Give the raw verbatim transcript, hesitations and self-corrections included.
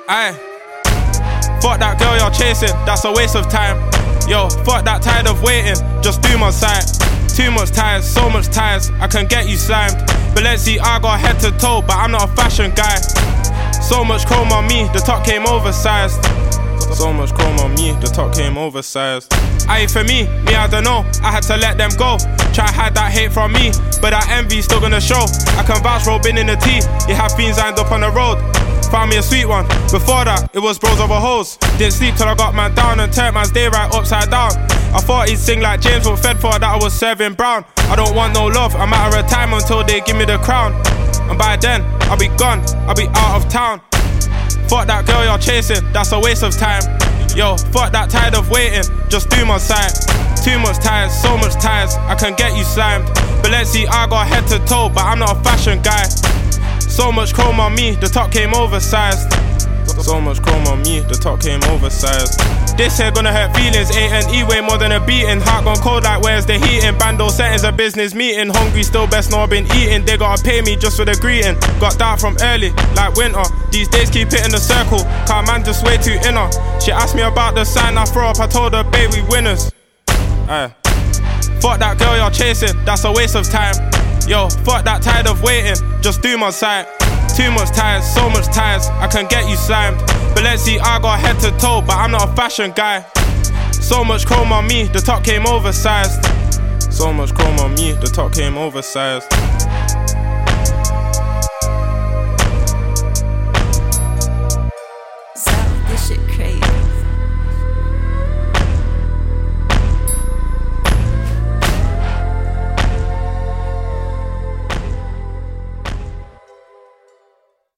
Aye. Fuck that girl you're chasing, that's a waste of time. Yo, fuck that, tired of waiting, just do my side. Too much ties, so much ties, I can get you slimed. Balenciaga head to toe, but I'm not a fashion guy. So much chrome on me, the top came oversized. So much chrome on me, the top came oversized. Aye, for me, me I don't know, I had to let them go. Try hide that hate from me, but that envy's still gonna show. I can vouch for been in the tea, you have fiends lined up on the road. Found me a sweet one, before that, it was bros over hoes. Didn't sleep till I got man down and turned man's day right upside down. I thought he'd sing like James, but fed for that I was serving brown. I don't want no love, I'm out of time until they give me the crown. And by then, I'll be gone, I'll be out of town. Fuck that girl you're chasing, that's a waste of time. Yo, fuck that, tired of waiting, just do my side. Too much ties, so much ties, I can get you slimed. Balenciaga head to toe, but I'm not a fashion guy. So much chrome on me, the top came oversized. So much chrome on me, the top came oversized. This here gonna hurt feelings, A and E way more than a beating. Heart gone cold like where's the heating? Bando settings a business meeting. Hungry still best know I've been eating. They gotta pay me just for the greeting. Got that from early, like winter. These days keep hitting the circle, car man just way too inner. She asked me about the sign I throw up, I told her babe we winners. Aye. Fuck that girl you're chasing, that's a waste of time. Yo, fuck that, tired of waiting, just do my side. Too much ties, so much ties, I can get you slimed. Balenciaga head to toe, but I'm not a fashion guy. So much chrome on me, the top came oversized. So much chrome on me, the top came oversized.